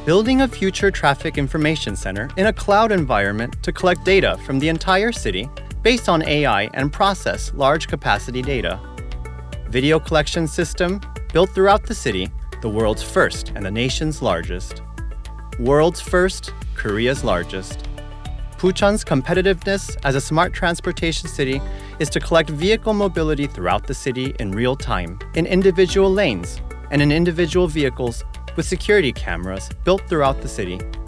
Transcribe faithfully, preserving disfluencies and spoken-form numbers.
building a future traffic information center in a cloud environment to collect data from the entire city based on A I and process large capacity data. Video collection system built throughout the city, the world's first and the nation's largest. World's first, Korea's largest. Bucheon's competitiveness as a smart transportation city is to collect vehicle mobility throughout the city in real time, in individual lanes, and in individual vehicles with security cameras built throughout the city